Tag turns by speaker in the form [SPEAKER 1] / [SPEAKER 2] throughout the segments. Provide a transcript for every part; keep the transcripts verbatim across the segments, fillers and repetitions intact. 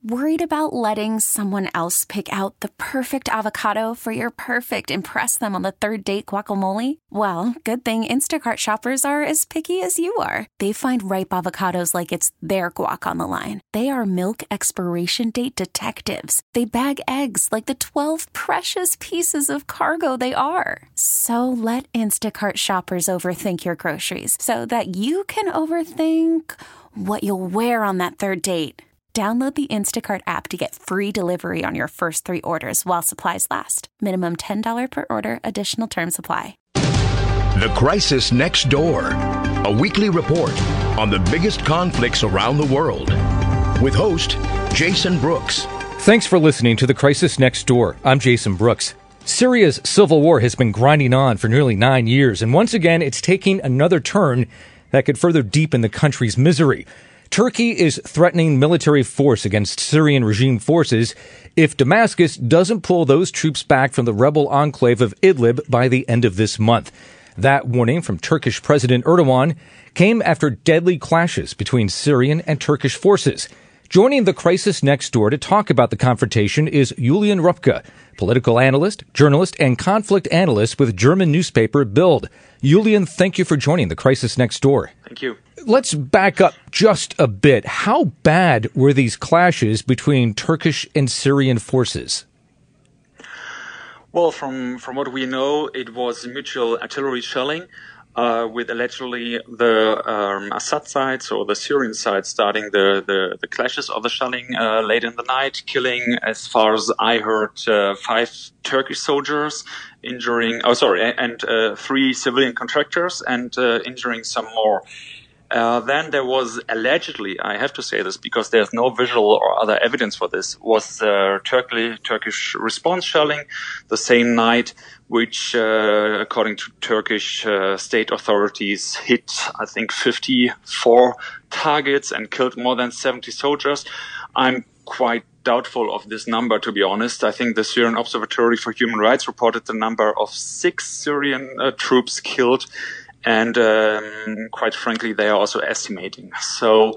[SPEAKER 1] Worried about letting someone else pick out the perfect avocado for your perfect impress them on the third date guacamole? Well, good thing Instacart shoppers are as picky as you are. They find ripe avocados like it's their guac on the line. They are milk expiration date detectives. They bag eggs like the twelve precious pieces of cargo they are. So let Instacart shoppers overthink your groceries so that you can overthink what you'll wear on that third date. Download the Instacart app to get free delivery on your first three orders while supplies last. Minimum ten dollars per order. Additional terms apply.
[SPEAKER 2] The Crisis Next Door, a weekly report on the biggest conflicts around the world. With host Jason Brooks.
[SPEAKER 3] Thanks for listening to The Crisis Next Door. I'm Jason Brooks. Syria's civil war has been grinding on for nearly nine years, and once again, it's taking another turn that could further deepen the country's misery. Turkey is threatening military force against Syrian regime forces if Damascus doesn't pull those troops back from the rebel enclave of Idlib by the end of this month. That warning from Turkish President Erdogan came after deadly clashes between Syrian and Turkish forces. Joining The Crisis Next Door to talk about the confrontation is Julian Rupke, political analyst, journalist, and conflict analyst with German newspaper Bild. Julian, thank you for joining The Crisis Next Door.
[SPEAKER 4] Thank you.
[SPEAKER 3] Let's back up just a bit. How bad were these clashes between Turkish and Syrian forces?
[SPEAKER 4] Well, from, from what we know, it was mutual artillery shelling, uh, with allegedly the um, Assad side, so the Syrian side, starting the, the, the clashes of the shelling uh, late in the night, killing, as far as I heard, uh, five Turkish soldiers, injuring, oh, sorry, and uh, three civilian contractors, and uh, injuring some more. Uh, then there was allegedly, I have to say this because there's no visual or other evidence for this, was uh, Turkey, Turkish response shelling the same night, which, uh, according to Turkish uh, state authorities, hit, I think, fifty-four targets and killed more than seventy soldiers. I'm quite doubtful of this number, to be honest. I think the Syrian Observatory for Human Rights reported the number of six Syrian uh, troops killed. And um, quite frankly, they are also estimating. So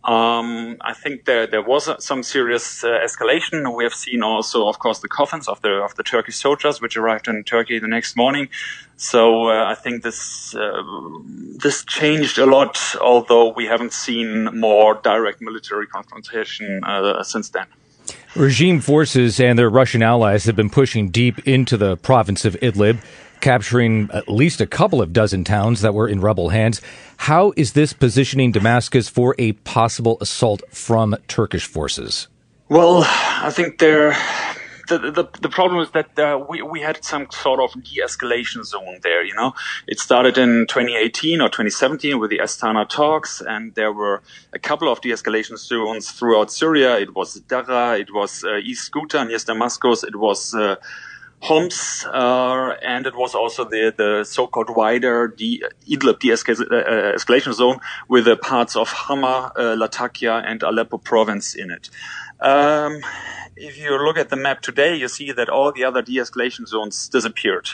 [SPEAKER 4] um, I think there there was some serious uh, escalation. We have seen also, of course, the coffins of the of the Turkish soldiers, which arrived in Turkey the next morning. So uh, I think this uh, this changed a lot, although we haven't seen more direct military confrontation uh, since then.
[SPEAKER 3] Regime forces and their Russian allies have been pushing deep into the province of Idlib, capturing at least a couple of dozen towns that were in rebel hands. How is this positioning Damascus for a possible assault from Turkish forces?
[SPEAKER 4] Well, I think there, the, the the problem is that uh, we we had some sort of de-escalation zone there. You know, it started in twenty eighteen or twenty seventeen with the Astana talks, and there were a couple of de-escalation zones throughout Syria. It was Daraa, it was uh, East Ghouta near Damascus, it was Uh, Homs, uh, and it was also the, the so-called wider de- Idlib de-escalation zone with the parts of Hama, uh, Latakia, and Aleppo province in it. Um, if you look at the map today, you see that all the other de-escalation zones disappeared.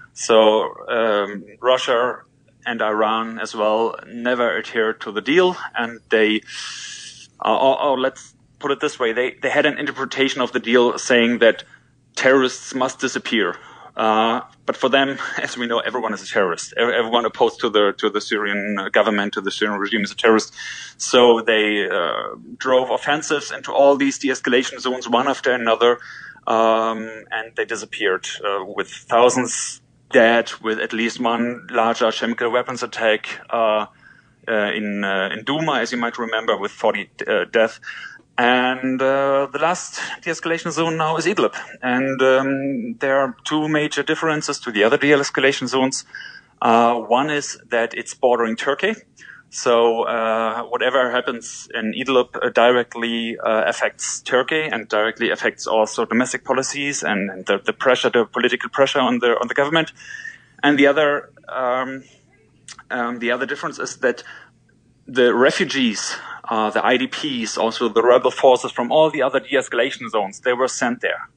[SPEAKER 4] So um, Russia and Iran as well never adhered to the deal, and they, uh, or, or let's put it this way, they, they had an interpretation of the deal saying that terrorists must disappear. Uh, but for them, as we know, everyone is a terrorist. Everyone opposed to the to the Syrian government, to the Syrian regime, is a terrorist. So they uh, drove offensives into all these de-escalation zones, one after another, um, and they disappeared uh, with thousands dead, with at least one larger chemical weapons attack uh, uh, in uh, in Douma, as you might remember, with forty uh, deaths. And uh, the last de-escalation zone now is Idlib. And um, there are two major differences to the other de-escalation zones. Uh, one is that it's bordering Turkey. So uh, whatever happens in Idlib uh, directly uh, affects Turkey and directly affects also domestic policies and, and the, the pressure, the political pressure on the on the government. And the other um, um, the other difference is that the refugees, uh, the I D Ps, also the rebel forces from all the other de-escalation zones, they were sent there.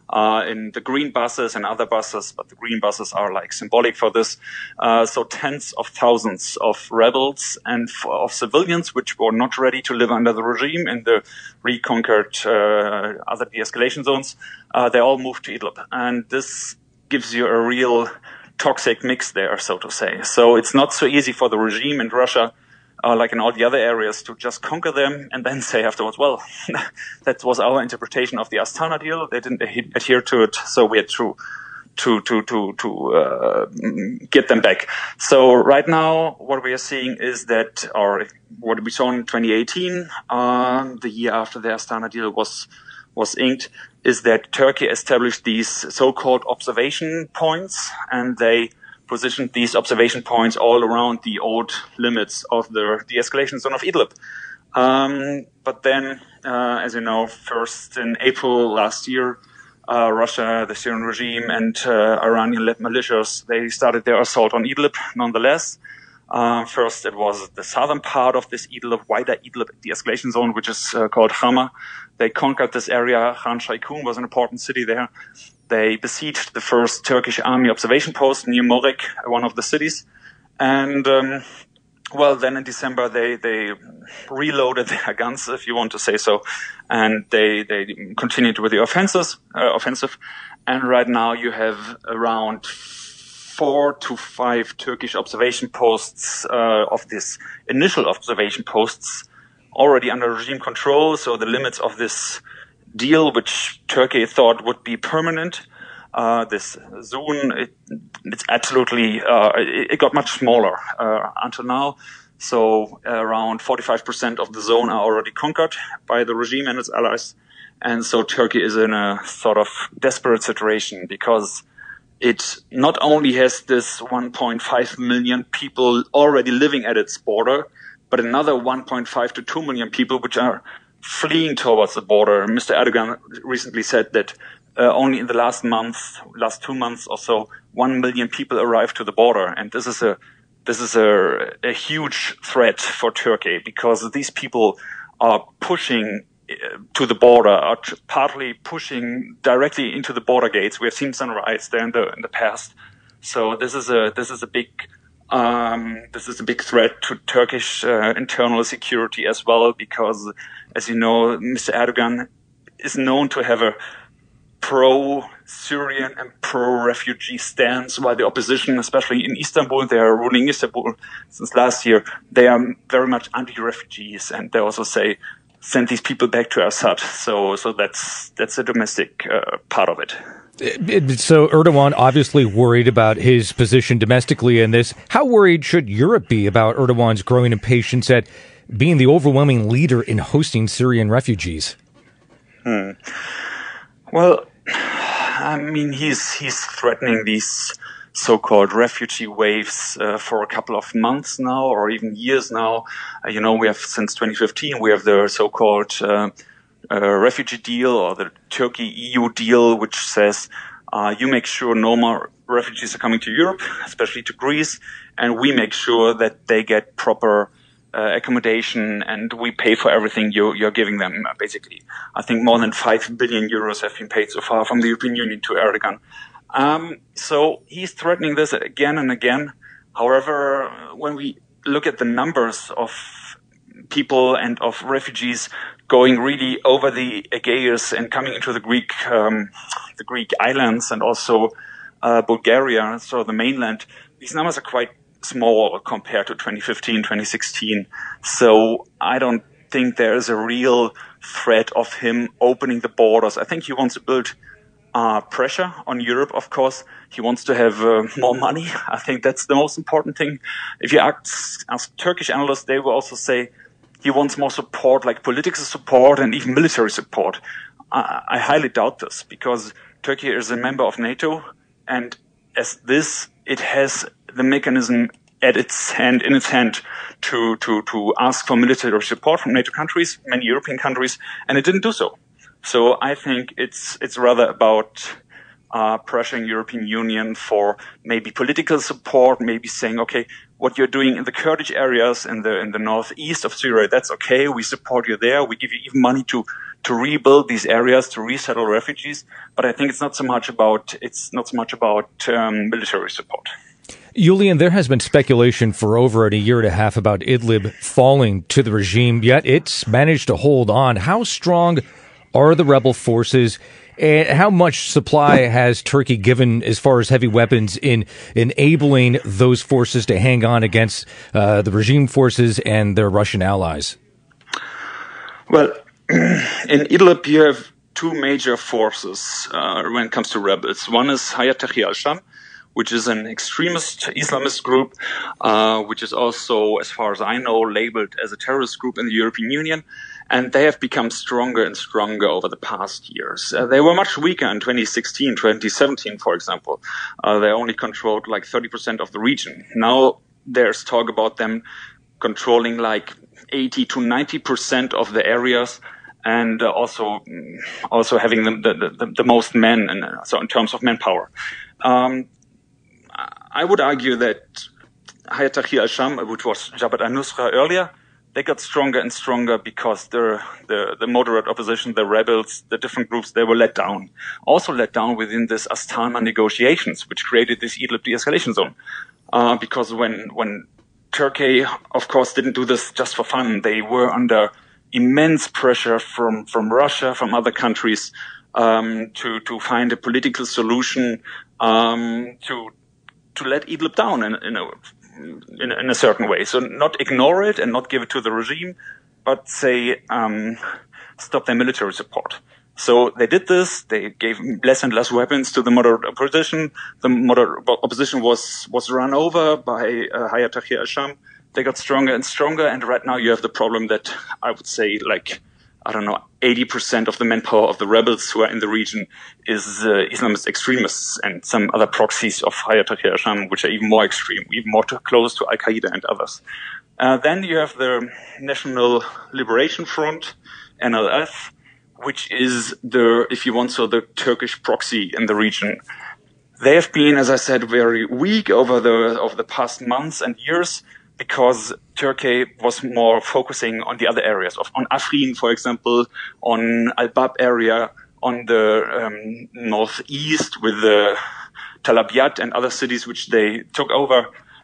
[SPEAKER 4] uh, in the green buses and other buses, but the green buses are like symbolic for this. Uh, so tens of thousands of rebels and f- of civilians which were not ready to live under the regime in the reconquered uh, other de-escalation zones, uh, they all moved to Idlib. And this gives you a real toxic mix there, so to say. So it's not so easy for the regime in Russia, Uh, like in all the other areas, to just conquer them and then say afterwards, well, that was our interpretation of the Astana deal. They didn't adhe- adhere to it, so we had to to to to to uh, get them back. So right now, what we are seeing is that, or what we saw in twenty eighteen, um, the year after the Astana deal was was inked, is that Turkey established these so-called observation points, and they positioned these observation points all around the old limits of the de-escalation zone of Idlib. Um, but then, uh, as you know, first in April last year, uh, Russia, the Syrian regime, and uh, Iranian-led militias, they started their assault on Idlib nonetheless. Uh, first, it was the southern part of this Idlib, wider Idlib de-escalation zone, which is uh, called Hama. They conquered this area. Khan Shaykhun was an important city there. They besieged the first Turkish army observation post near Morik, one of the cities. And, um, well, then in December, they, they reloaded their guns, if you want to say so. And they, they continued with the offenses, uh, offensive. And right now you have around four to five Turkish observation posts, uh, of this initial observation posts already under regime control. So the limits of this deal, which Turkey thought would be permanent, uh, this zone, it, it's absolutely, uh, it, it got much smaller, uh, until now. So uh, around forty-five percent of the zone are already conquered by the regime and its allies. And so Turkey is in a sort of desperate situation because it not only has this one point five million people already living at its border, but another one point five to two million people which are fleeing towards the border. Mister Erdogan recently said that uh, only in the last month, last two months or so, one million people arrived to the border. And this is a this is a, a huge threat for Turkey because these people are pushing to the border, are t- partly pushing directly into the border gates. We have seen some riots there in the in the past. So this is a this is a big um, this is a big threat to Turkish uh, internal security as well, because, as you know, Mister Erdogan is known to have a pro-Syrian and pro-refugee stance, while the opposition, especially in Istanbul, they are ruling Istanbul since last year, they are very much anti-refugees, and they also say, send these people back to Assad. So, so that's that's a domestic uh, part of it.
[SPEAKER 3] So Erdogan obviously worried about his position domestically in this. How worried should Europe be about Erdogan's growing impatience at being the overwhelming leader in hosting Syrian refugees?
[SPEAKER 4] Hmm. Well, I mean, he's he's threatening these so-called refugee waves uh, for a couple of months now, or even years now. Uh, you know, we have since twenty fifteen, we have the so-called uh, uh, refugee deal, or the Turkey-E U deal, which says uh, you make sure no more refugees are coming to Europe, especially to Greece, and we make sure that they get proper uh, accommodation, and we pay for everything you, you're giving them, uh, basically. I think more than five billion euros have been paid so far from the European Union to Erdogan. Um, so he's threatening this again and again. However, when we look at the numbers of people and of refugees going really over the Aegeus and coming into the Greek, um, the Greek islands and also uh, Bulgaria, so the mainland, these numbers are quite small compared to twenty fifteen, twenty sixteen. So I don't think there is a real threat of him opening the borders. I think he wants to build Uh, pressure on Europe, of course. He wants to have uh, more money. I think that's the most important thing. If you ask, ask Turkish analysts, they will also say he wants more support, like political support and even military support. I, I highly doubt this, because Turkey is a member of NATO, and as this, it has the mechanism at its hand, in its hand, to to to ask for military support from NATO countries, many European countries, and it didn't do so. So I think it's it's rather about uh, pressuring European Union for maybe political support, maybe saying, okay, what you're doing in the Kurdish areas in the in the northeast of Syria, that's okay. We support you there. We give you even money to to rebuild these areas, to resettle refugees. But I think it's not so much about it's not so much about um, military support.
[SPEAKER 3] Julian, there has been speculation for over a year and a half about Idlib falling to the regime, yet it's managed to hold on. How strong are the rebel forces, and how much supply has Turkey given as far as heavy weapons in enabling those forces to hang on against uh, the regime forces and their Russian allies?
[SPEAKER 4] Well, in Idlib, you have two major forces uh, when it comes to rebels. One is Hayat Tahrir al-Sham, which is an extremist Islamist group, uh, which is also, as far as I know, labeled as a terrorist group in the European Union. And they have become stronger and stronger over the past years. Uh, they were much weaker in twenty sixteen, twenty seventeen, for example. Uh, they only controlled like thirty percent of the region. Now there's talk about them controlling like eighty to ninety percent of the areas, and uh, also also having the, the, the, the most men, and so in terms of manpower. Um, I would argue that Hayat Tahrir al-Sham, which was Jabhat al-Nusra earlier, they got stronger and stronger because the, the the moderate opposition, the rebels, the different groups, they were let down. Also let down within this Astana negotiations, which created this Idlib de-escalation zone. Uh, because when when Turkey, of course, didn't do this just for fun, they were under immense pressure from from Russia, from other countries, um, to to find a political solution, um, to to let Idlib down in, in a In, in a certain way. So not ignore it and not give it to the regime, but say, um, stop their military support. So they did this. They gave less and less weapons to the moderate opposition. The moderate opposition was, was run over by uh, Hayat Tahrir al-Sham. They got stronger and stronger. And right now you have the problem that I would say like, I don't know, eighty percent of the manpower of the rebels who are in the region is uh, Islamist extremists and some other proxies of Hayat Tahrir al-Sham, which are even more extreme, even more to, close to Al-Qaeda and others. Uh, then you have the National Liberation Front, N L F, which is the, if you want so, the Turkish proxy in the region. They have been, as I said, very weak over the over the past months and years, because Turkey was more focusing on the other areas, of, on Afrin, for example, on Al-Bab area, on the um, northeast with the Tal Abyad and other cities which they took over.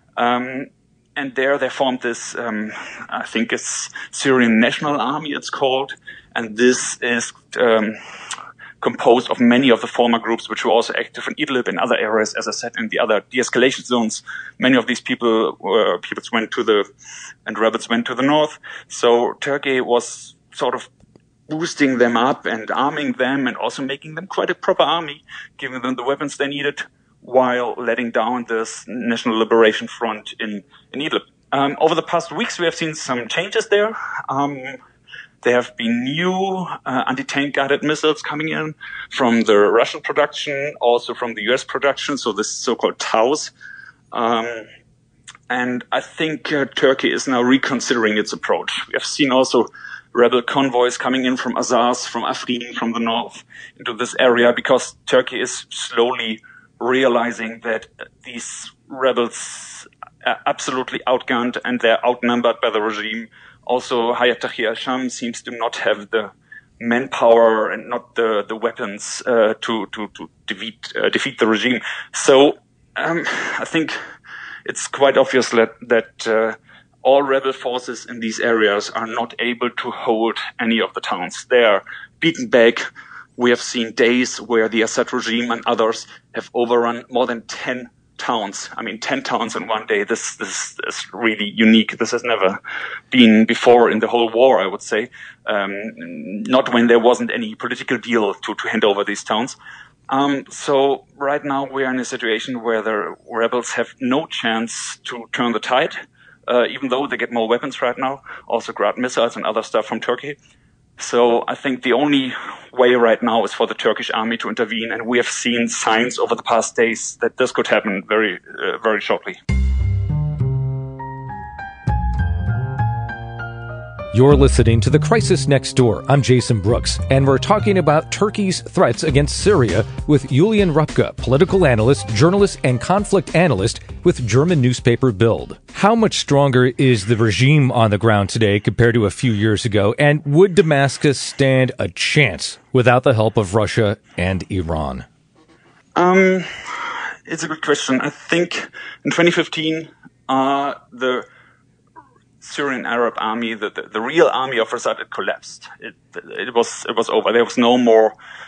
[SPEAKER 4] Um, and there they formed this, um, I think it's Syrian National Army, it's called. And this is um, composed of many of the former groups which were also active in Idlib and other areas, as I said, in the other de-escalation zones. Many of these people were, people went to the, and rebels went to the north. So Turkey was sort of boosting them up and arming them and also making them quite a proper army, giving them the weapons they needed while letting down this National Liberation Front in, in Idlib. Um, over the past weeks, we have seen some changes there. Um, There have been new uh, anti-tank guided missiles coming in from the Russian production, also from the U S production, so this so-called Taus. Um, and I think uh, Turkey is now reconsidering its approach. We have seen also rebel convoys coming in from Azaz, from Afrin, from the north into this area, because Turkey is slowly realizing that these rebels are absolutely outgunned and they're outnumbered by the regime. Also, Hayat Tahrir al-Sham seems to not have the manpower and not the, the weapons uh, to, to, to defeat, uh, defeat the regime. So um, I think it's quite obvious that, that uh, all rebel forces in these areas are not able to hold any of the towns. They are beaten back. We have seen days where the Assad regime and others have overrun more than ten towns. I mean, ten towns in one day. This, this is really unique. This has never been before in the whole war, I would say. Um, not when there wasn't any political deal to, to hand over these towns. Um, so right now we are in a situation where the rebels have no chance to turn the tide, uh, even though they get more weapons right now, also Grad missiles and other stuff from Turkey. So I think the only way right now is for the Turkish army to intervene, and we have seen signs over the past days that this could happen very, uh, very shortly.
[SPEAKER 3] You're listening to The Crisis Next Door. I'm Jason Brooks, and we're talking about Turkey's threats against Syria with Julian Rupka, political analyst, journalist, and conflict analyst with German newspaper Bild. How much stronger is the regime on the ground today compared to a few years ago, and would Damascus stand a chance without the help of Russia and Iran?
[SPEAKER 4] Um, it's a good question. I think in twenty fifteen, uh, the Syrian Arab army, the, the, the real army of Assad, it collapsed. It, it was, it was over. There was no more,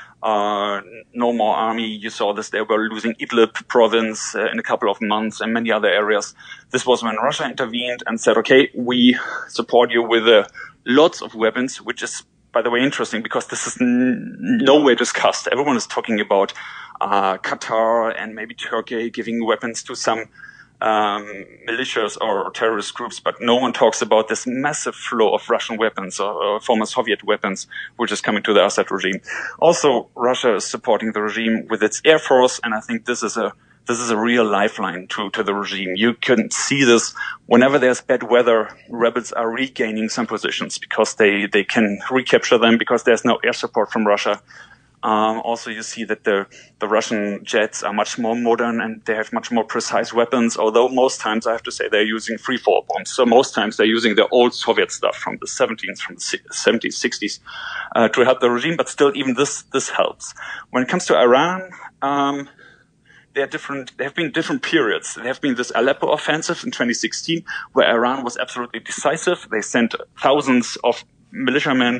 [SPEAKER 4] uh, no more army. You saw this. They were losing Idlib province uh, in a couple of months and many other areas. This was when Russia intervened and said, okay, we support you with uh, lots of weapons, which is, by the way, interesting because this is n- nowhere discussed. Everyone is talking about, uh, Qatar and maybe Turkey giving weapons to some Um, militias or terrorist groups, but no one talks about this massive flow of Russian weapons or, or former Soviet weapons, which is coming to the Assad regime. Also, Russia is supporting the regime with its air force, and I think this is a this is a real lifeline to to the regime. You can see this whenever there's bad weather. Rebels are regaining some positions because they they can recapture them because there's no air support from Russia. Um, also, you see that the, the Russian jets are much more modern and they have much more precise weapons, although most times I have to say they're using free-fall bombs. So most times they're using the old Soviet stuff from the seventies, from the seventies, sixties uh, to help the regime, but still even this this helps. When it comes to Iran, um, there are different, there have been different periods. There have been this Aleppo offensive in twenty sixteen where Iran was absolutely decisive. They sent thousands of militiamen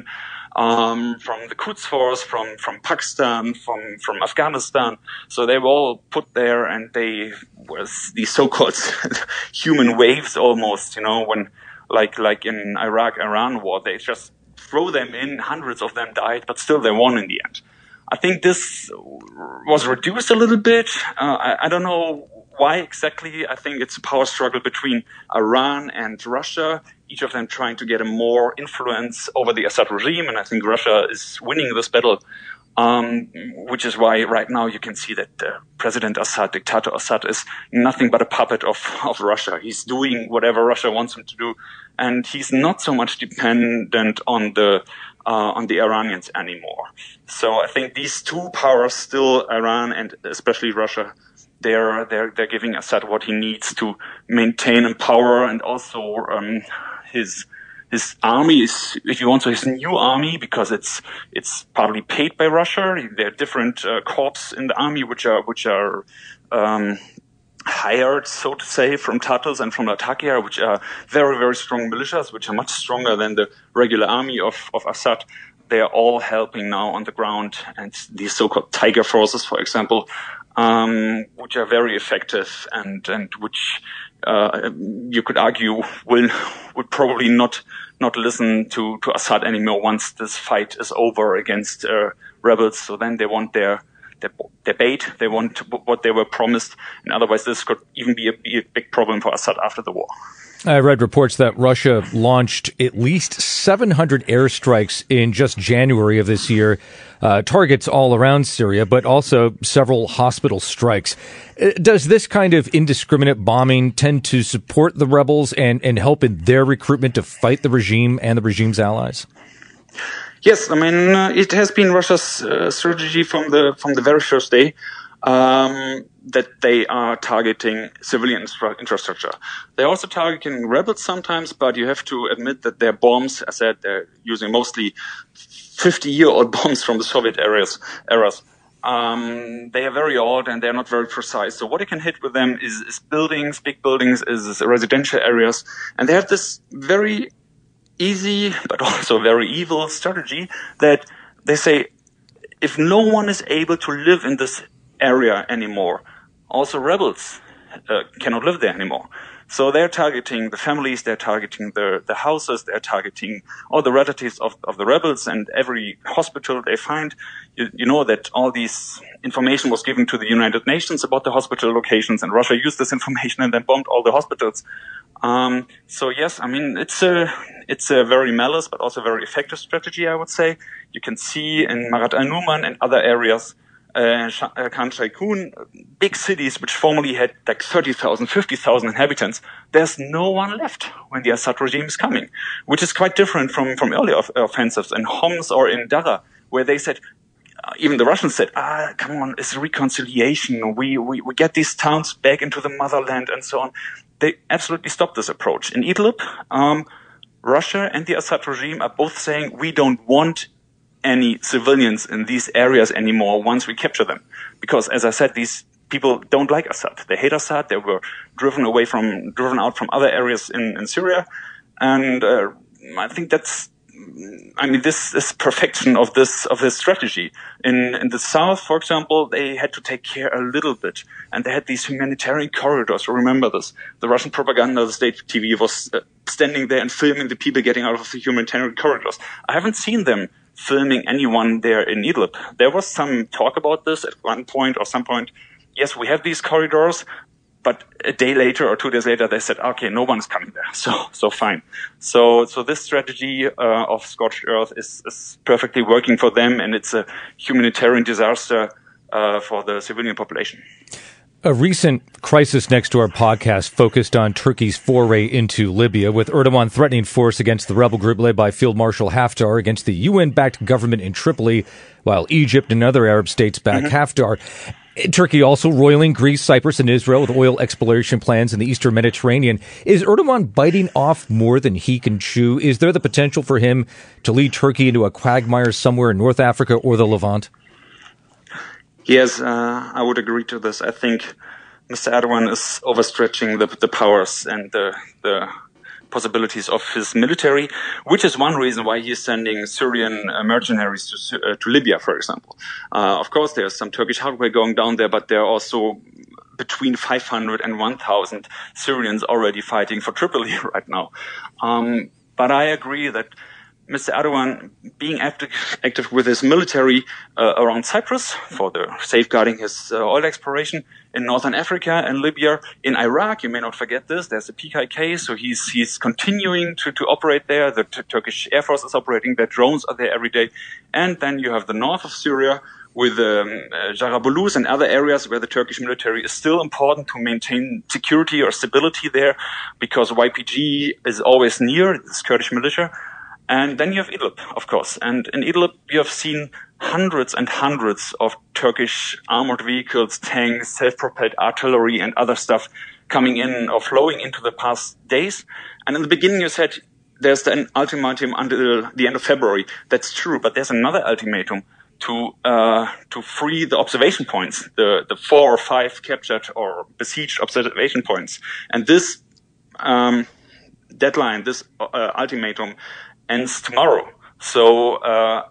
[SPEAKER 4] Um, from the Quds Force, from, from Pakistan, from, from Afghanistan. So they were all put there and they was these so-called human waves almost, you know, when, like, like in Iraq-Iran war, they just throw them in, hundreds of them died, but still they won in the end. I think this was reduced a little bit. Uh, I, I don't know why exactly. I think it's a power struggle between Iran and Russia, each of them trying to get a more influence over the Assad regime. And I think Russia is winning this battle, um, which is why right now you can see that uh, President Assad, dictator Assad, is nothing but a puppet of, of Russia. He's doing whatever Russia wants him to do. And he's not so much dependent on the uh, on the Iranians anymore. So I think these two powers, still Iran and especially Russia, they're they're they're giving Assad what he needs to maintain in power, and also um, his his army is, if you want, so his new army, because it's it's partly paid by Russia. There are different uh, corps in the army which are which are um, hired, so to say, from Tatars and from Latakia, which are very very strong militias, which are much stronger than the regular army of of Assad. They are all helping now on the ground, and these so-called Tiger forces, for example, um, which are very effective and and which uh, you could argue will would probably not not listen to to Assad anymore once this fight is over against uh, rebels. So then they want their their, their bait, they want what they were promised, and otherwise this could even be a, be a big problem for Assad after the war.
[SPEAKER 3] I read reports that Russia launched at least seven hundred airstrikes in just January of this year, uh, targets all around Syria, but also several hospital strikes. Does this kind of indiscriminate bombing tend to support the rebels and, and help in their recruitment to fight the regime and the regime's allies?
[SPEAKER 4] Yes, I mean, uh, it has been Russia's uh, strategy from the from the very first day. Um, that they are targeting civilian infra- infrastructure. They're also targeting rebels sometimes, but you have to admit that their bombs, as I said, they're using mostly fifty-year-old bombs from the Soviet eras. eras. Um, they are very old and they're not very precise. So what you can hit with them is, is buildings, big buildings, is, is residential areas. And they have this very easy, but also very evil strategy that they say, if no one is able to live in this area anymore, also rebels uh, cannot live there anymore. So they're targeting the families, they're targeting the, the houses, they're targeting all the relatives of, of the rebels, and every hospital they find. You, you know that all this information was given to the United Nations about the hospital locations, and Russia used this information and then bombed all the hospitals. Um, so yes, I mean, it's a, it's a very malice, but also very effective strategy, I would say. You can see in Marat al-Numan and other areas uh, Khan Shaykhun, big cities which formerly had like thirty thousand, fifty thousand inhabitants, there's no one left when the Assad regime is coming, which is quite different from, from earlier off- offensives in Homs or in Daraa, where they said, uh, even the Russians said, ah, come on, it's reconciliation. We, we, we get these towns back into the motherland and so on. They absolutely stopped this approach. In Idlib, um, Russia and the Assad regime are both saying we don't want any civilians in these areas anymore once we capture them. Because, as I said, these people don't like Assad. They hate Assad. They were driven away from, driven out from other areas in, in Syria. And uh, I think that's, I mean, this is perfection of this, of this strategy. In, in the south, for example, they had to take care a little bit. And they had these humanitarian corridors. Remember this. The Russian propaganda, the state T V was uh, standing there and filming the people getting out of the humanitarian corridors. I haven't seen them filming anyone there in Idlib. There was some talk about this at one point or some point. Yes, we have these corridors, but a day later or two days later, they said, okay, no one's coming there. So, so fine. So, so this strategy, uh, of scorched earth is, is perfectly working for them, and it's a humanitarian disaster, uh, for the civilian population.
[SPEAKER 3] A recent Crisis Next Door podcast focused on Turkey's foray into Libya, with Erdogan threatening force against the rebel group led by Field Marshal Haftar against the U N-backed government in Tripoli, while Egypt and other Arab states back mm-hmm. Haftar. Turkey also roiling Greece, Cyprus, and Israel with oil exploration plans in the Eastern Mediterranean. Is Erdogan biting off more than he can chew? Is there the potential for him to lead Turkey into a quagmire somewhere in North Africa or the Levant?
[SPEAKER 4] Yes, uh, I would agree to this. I think Mister Erdogan is overstretching the, the powers and the, the possibilities of his military, which is one reason why he is sending Syrian uh, mercenaries to, uh, to Libya, for example. Uh, of course, there's some Turkish hardware going down there, but there are also between five hundred and one thousand Syrians already fighting for Tripoli right now. Um, but I agree that Mister Erdogan being active, active with his military uh, around Cyprus for the safeguarding his uh, oil exploration in northern Africa and Libya, in Iraq, you may not forget this, there's a P K K, so he's he's continuing to, to operate there. The t- Turkish Air Force is operating, their drones are there every day. And then you have the north of Syria with um, uh, Jarablus and other areas where the Turkish military is still important to maintain security or stability there, because Y P G is always near, this Kurdish militia. And then you have Idlib, of course. And in Idlib, you have seen hundreds and hundreds of Turkish armored vehicles, tanks, self-propelled artillery, and other stuff coming in or flowing into the past days. And in the beginning, you said there's an ultimatum until the end of February. That's true, but there's another ultimatum to uh to free the observation points, the the four or five captured or besieged observation points. And this um deadline, this uh, ultimatum, ends tomorrow. So uh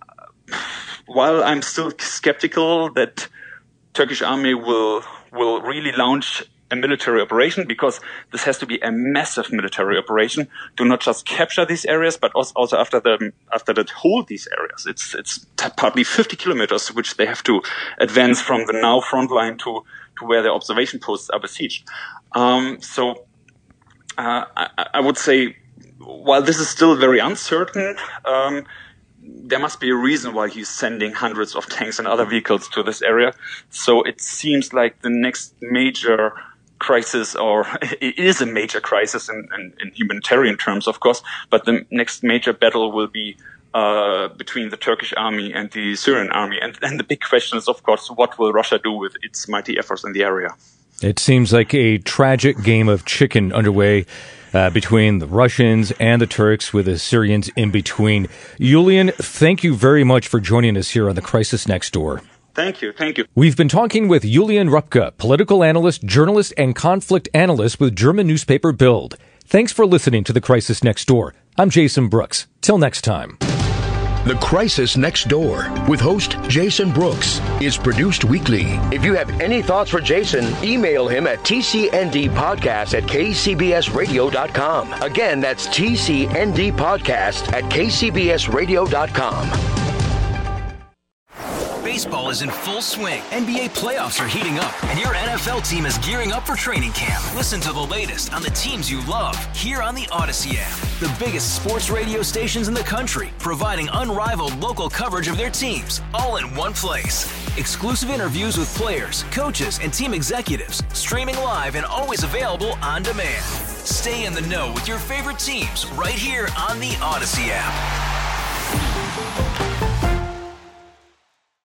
[SPEAKER 4] while I'm still skeptical that Turkish army will will really launch a military operation, because this has to be a massive military operation to not just capture these areas, but also, also after the after that hold these areas. It's it's partly fifty kilometers, which they have to advance from the now front line to to where their observation posts are besieged. Um, so uh, I, I would say, while this is still very uncertain, um, there must be a reason why he's sending hundreds of tanks and other vehicles to this area. So it seems like the next major crisis, or it is a major crisis in, in, in humanitarian terms, of course, but the next major battle will be uh between the Turkish army and the Syrian army. And, and the big question is, of course, what will Russia do with its mighty efforts in the area?
[SPEAKER 3] It seems like a tragic game of chicken underway uh, between the Russians and the Turks, with the Syrians in between. Julian, thank you very much for joining us here on The Crisis Next Door.
[SPEAKER 4] Thank you. Thank you.
[SPEAKER 3] We've been talking with Julian Rupka, political analyst, journalist, and conflict analyst with German newspaper Bild. Thanks for listening to The Crisis Next Door. I'm Jason Brooks. Till next time.
[SPEAKER 2] The Crisis Next Door with host Jason Brooks is produced weekly. If you have any thoughts for Jason, email him at t c n d podcast at k c b s radio dot com. Again, that's t c n d podcast at k c b s radio dot com.
[SPEAKER 5] Baseball is in full swing. N B A playoffs are heating up, and your N F L team is gearing up for training camp. Listen to the latest on the teams you love here on the Odyssey app. The biggest sports radio stations in the country, providing unrivaled local coverage of their teams, all in one place. Exclusive interviews with players, coaches, and team executives, streaming live and always available on demand. Stay in the know with your favorite teams right here on the Odyssey app.